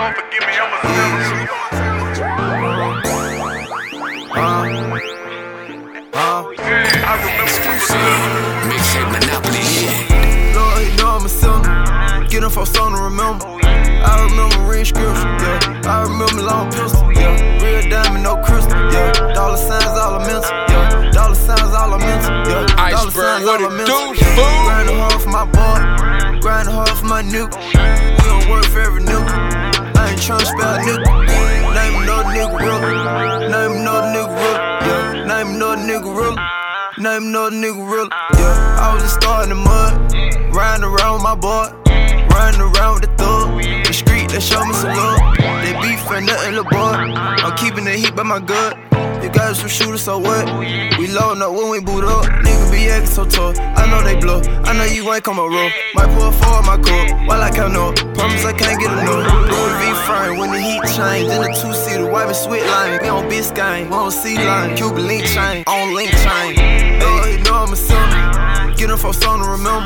Lord forgive me, I'm a sinner. I remember we was little. Mixtape Monopoly. Lord, you know I'm a sinner. Get them folks on to remember. I remember ring scripts, yeah. I remember long pistol, yeah. Real diamond, no crystal, yeah. Dollar signs, all I mental, yeah. Dollar signs, all I mental, yeah. Dollar signs, all I mental. Grinding hard for my boy, grinding hard for my nigga. We don't work for every nigga. I ain't tryna spell nigga. Name another nigga real. Name another nigga real, yeah. Name another nigga real. Name another nigga real, yeah. I was just starting the mud, riding around with my boy, riding around with the thug. The street, they show me some love. They beef for nothing, little boy. I'm keeping the heat by my gut. You got some shooters, so what? We loadin' up when we boot up. Nigga be acting so tough. I know they blow. I know you ain't come a roll. Might pull forward my cup while I count up. Promise I can't get enough. Louis V frame when the heat change. In the two-seater, wiping sweat line. We on Biscayne, we on C-line. Cuban link chain, on link chain. Hey, you know I'm a sinner. Get them folks on to remember.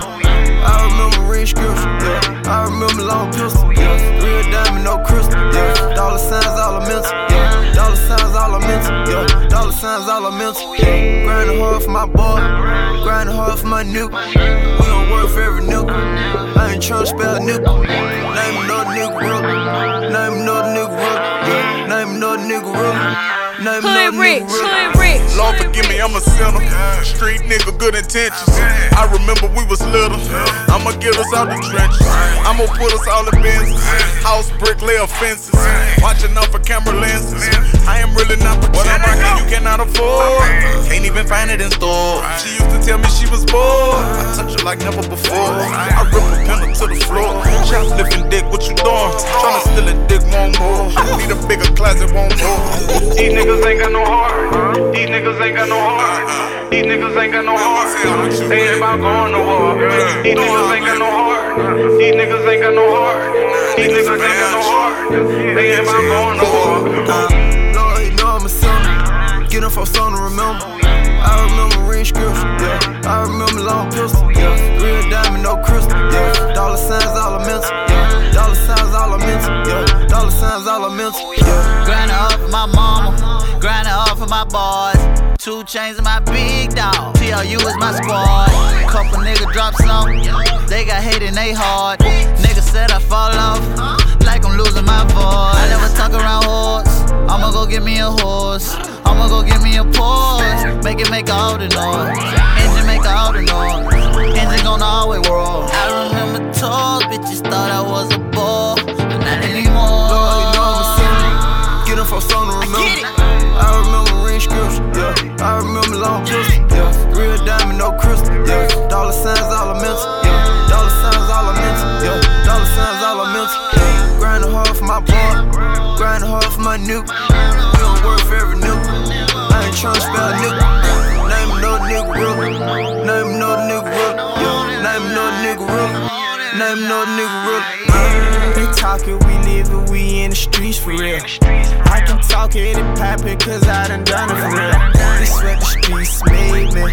I remember ring scripts, yeah. I remember long pistol, yeah. Real diamond, no crystal, yeah. Dollar signs, all I mental, yeah. Dollar signs, all I mental, yeah. Dollar signs, all I mental, yeah. Grinding hard for my boy, grinding hard for my nigga. We don't work for every nigga. I ain't tryna spell nigga. Name another nigga real. Name another nigga real, yeah. Name another nigga real. Name Hood rich, hood rich. Lord forgive me, I'm a sinner. Street nigga, good intentions. I remember we was little. I'ma get us out the trenches. I'ma put us all in business. House brick, layer fences. Watching out for camera lenses. I am really not what I'm rocking, you cannot afford. Can't even find it in store. She used to tell me she was bored. I touch her like never before. I rip a penner to the floor. Shoplifting dick, what you doing? Tryna steal a dick, want more. Need a bigger closet, want more. These niggas ain't got no heart. These niggas ain't got no heart. These niggas ain't got no heart. They ain't about going to war. These niggas ain't got no heart. These niggas ain't got no heart. These niggas ain't got no heart. They ain't about going to war. Lord, you know I'm a sinner. Get them folks on to remember. I remember ring scripts, yeah. I remember long pistol, yeah. Real diamond, no crystal, yeah. Dollar signs, all I mental, yeah. Dollar signs, all I mental, yeah. Dollar signs, all I mental, yeah. Grinding hard for my mama, grinding hard for my boys. 2 chains in my big dog. TLU is my squad. Couple niggas drop some, they got hate in they heart. Niggas said I fall off, like I'm losing my voice. I never talk around horse. I'ma go get me a horse. I'ma go get me a Porsche. Make it make all the noise. Engine make all the noise. Engine gonna always roll. I remember toes, bitches thought I was a ball, but not anymore. Lord, you know I'm a sinner. Get them folks on to remember. I remember ring scripts, yeah. I remember long pistol, yeah. Real diamond, no crystal, yeah. Dollar signs, all I mental, yeah. Dollar signs, all I mental, yeah. Dollar signs, all I mental, yeah. Grinding hard for my boy, grinding hard for my nigga. We don't work for every nigga. I ain't tryna spell nigga. Name another nigga real. Name another nigga real, yeah. Name another nigga real. Name another nigga real. They talkin', we livin', we in the streets for real. I can talk it and pop it, cause I done it for real. This what the streets made me.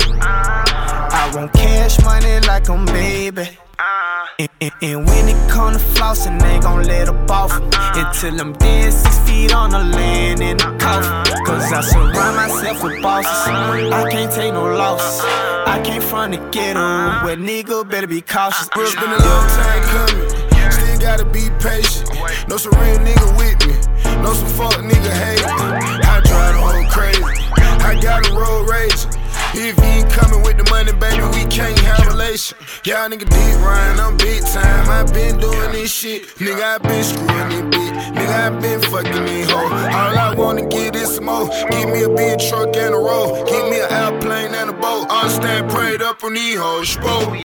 I want cash money like I'm baby. And when it come to flossin', they gon' let up off until I'm dead 6 feet on the land in the coffin. Cause I surround myself with bosses. I can't take no losses. I came from the ghetto, where nigga better be cautious. It's been a long time coming. Still gotta be patient. Know some real nigga with me. Know some fuck nigga hate me. I drive the whole crazy. I got a road rage. If you ain't coming with the money, baby, we can't have relation. Y'all nigga deep Ryan, I'm big time. I been doing this shit. Nigga, I been screwing this bitch. Nigga, I been fucking these hoes. All I wanna get is some more. Give me a big truck and a roll. Give me an airplane and a boat. All stand prayed up on these hoes. Spoke.